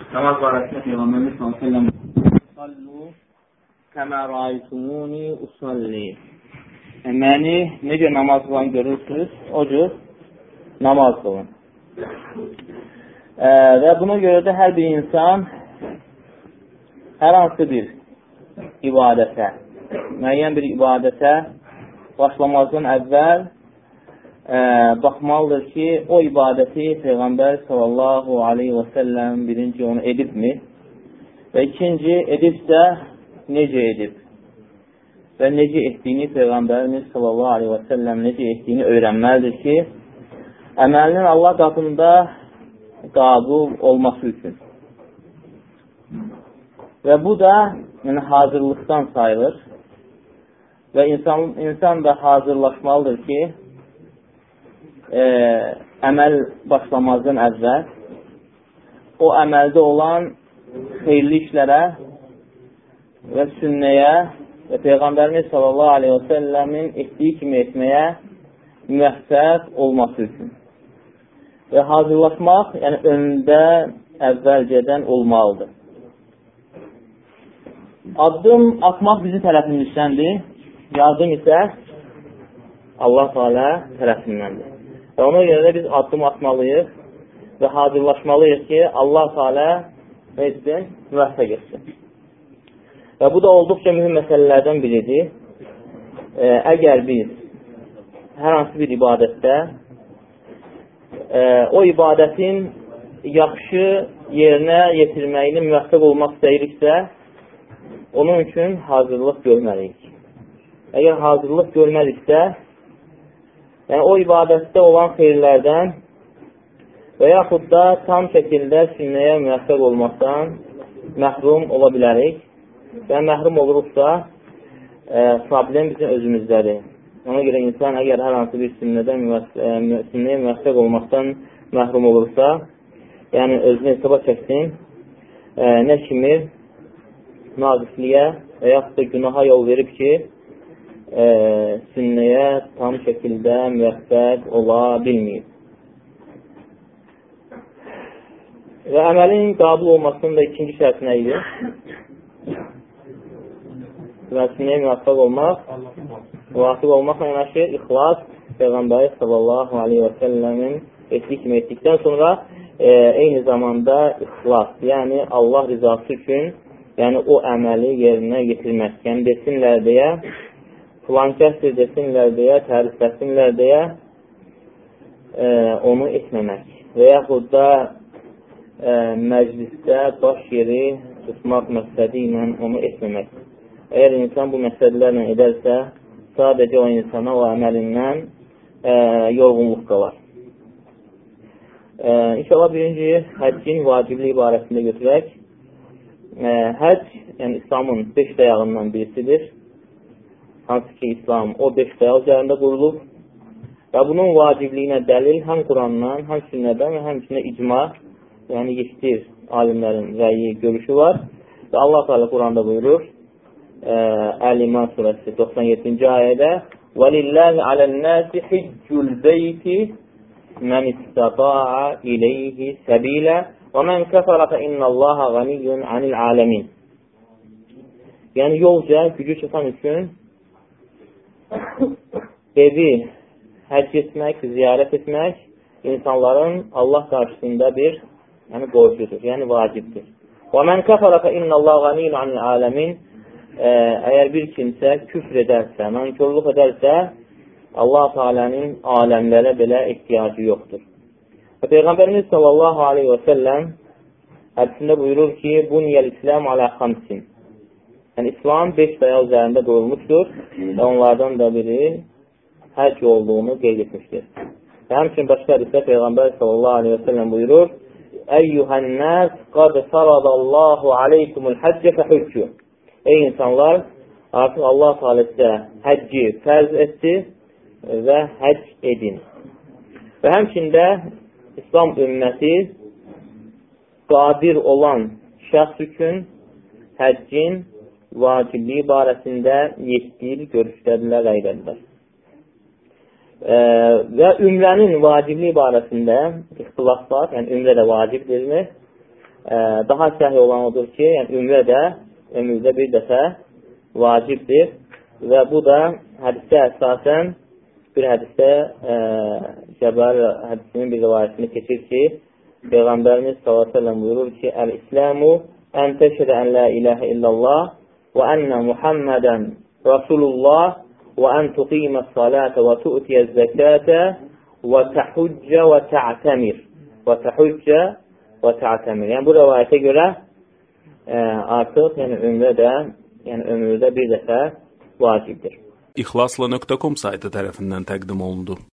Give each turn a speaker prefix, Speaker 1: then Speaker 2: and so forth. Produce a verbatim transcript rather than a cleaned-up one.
Speaker 1: namaz barəsində Peyğəmbərimiz sallallahu əleyhi və səlləm sallu kəmə rəaytumuni usalli. Məni necə namaz qılan görürsünüz, o cür namaz qılın. E, və buna görə də hər bir insan hər hansı bir ibadətə, müəyyən bir ibadətə başlamazdan əvvəl e, baxmalıdır ki, o ibadəti Peyğəmbər sallallahu aleyhi və səlləm birinci onu edibmi və ikinci edibsə necə edib və necə etdiyini Peyğəmbərimiz sallallahu aleyhi və səlləm necə etdiyini öyrənməlidir ki, əməlinin Allah qatında qəbul olması üçün. Və bu da yəni, hazırlıqdan sayılır və insan, insan da hazırlaşmalıdır ki, e, əməl başlamazdan əvvəl o əməldə olan xeyirli işlərə və sünnəyə və Peyğəmbərimiz sallallahu aleyhi və səlləmin etdiyi kimi etməyə müvəffəq olması üçün. Və hazırlaşmaq, yəni öndə əvvəlcədən olmalıdır. Addım atmaq bizim tərəfimizdəndir, yardım isə Allah Teala tərəfindəndir. Və ona görə də biz addım atmalıyıq və hazırlaşmalıyıq ki, Allah Teala nə etsin? Müvəffəq etsin. Və bu da olduqca mühüm məsələlərdən biridir. E, əgər biz hər hansı bir ibadətdə e, o ibadətin yaxşı yerinə yetirməyini müvəffəq olmaq istəyiriksə, onun üçün hazırlıq görməliyik. Əgər hazırlıq görməliksə, yəni o ibadətdə olan xeyirlərdən və yaxud da tam şəkildə sünnəyə müvəffəq olmaqdan məhrum ola bilərik. Və məhrum olursa, e, problem bizim özümüzdədir. Ona görə insan əgər hər hansı bir sünnədən sünnəyə müvəffəq olmaqdan məhrum olursa, yəni özünü hesaba çəksin, e, nə kimi naqisliyə və yaxud da günaha yol verib ki, e, sünnəyə tam şəkildə müvəffəq ola bilməyib. Və əməlin qəbul olmasının da ikinci şərti nə idi? Və sünnəyə müvəffəq olmaq, müvəffəq olmaqla yanaşı ixlas, Peyğəmbəri sallallahu aleyhi və səlləmin etdiyi kimi etdikdən sonra e, eyni zamanda ixlas, yəni Allah rizası üçün, yəni o əməli yerinə yetirmək, yəni desinlər deyə, filan kəsdir desinlər deyə, tərifləsinlər deyə e, onu etməmək və yaxud da e, məclisdə baş yeri tutmaq məqsədi ilə onu etməmək. Əgər insan bu məsələlərlə edərsə, sadəcə o insana o əməlindən e, yorğunluq qalar. E, İnşallah birinci həccin vacibliyi barəsində götürək. E, həcc, yəni İslamın beş dayağından birisidir. Hansı ki, İslam o beş dayaq üzərində qurulub və bunun vacibliyinə dəlil həm Qurandan, həm sünnədən və həmçində icma, yəni yekdir alimlərin rəyi, görüşü var. Və Allah Teala Quranda buyurur, Əl-İman surəsi doxsan yeddinci ayədə وَلِلَّهِ عَلَى النَّاسِ حِجُّ الْبَيْتِ مَنِ اسْتَطَاعَ إِلَيْهِ سَبِيلًا وَمَنْ كَفَرَ فَإِنَّ اللَّهَ غَنِيٌّ عَنِ الْعَالَمِينَ. Yəni yolca gücü çatan üçün evi həcc etmək, ziyarət etmək insanların Allah qarşısında bir yəni borcudur, yəni vacibdir. وَمَنْ كَفَرَ فَإِنَّ اللَّهَ غَنِيٌّ عَنِ الْعَالَمِينَ. Əgər bir kimsə küfr edərsə, nankörlük edərsə, Allah Teala'nın aləmlərə belə ehtiyacı yoxdur. Və Peyğəmbərimiz sallallahu aleyhi və səlləm hədisində buyurur ki, Buniyəl İslam alə xamsin. Yəni, İslam beş dayaq üzərində qoyulmuşdur və onlardan da biri həcc olduğunu qeyd etmişdir. Və həmçin başqa hədisdə Peyğəmbər sallallahu aleyhi və səlləm buyurur, Əyyuhənnəs qad faradallahu aleykumul həccə fəhüccü. Ey insanlar, artıq Allah Teala sizə həcci fərz etdi və həcc edin. Və həmçində İslam ümməti qadir olan şəxs üçün həccin vacibliyi barəsində yetki görüşdədirlər, qaydədirlər. E, və ümrənin vacibliyi barəsində ixtilaf var, yəni ümrə də vacibdirmi? e, daha səhi olan odur ki, yəni ümrə də ömürdə bir dəfə vacibdir və bu da hədisdə əsasən bir hədisdə e, Cəbəl hədisinin bir rivayətini keçir ki, Peyğəmbərimiz sallallahu əleyhi və səlləm buyurur ki, "Əl-İslamu ən təşhədə ən la ilahə illallah və ənə Muhammedən Rasulullah və ən tuqimə-s-salata və tu'tiyəz-zəkata və təhuccə və tə'təmir." Və təhuccə və tə'təmir. Yəni bu rivayətə görə e, artıq yəni ömrə də, yəni ömürdə bir dəfə vacibdir.
Speaker 2: İxlasla nöqtə com saytı tərəfindən təqdim olundu.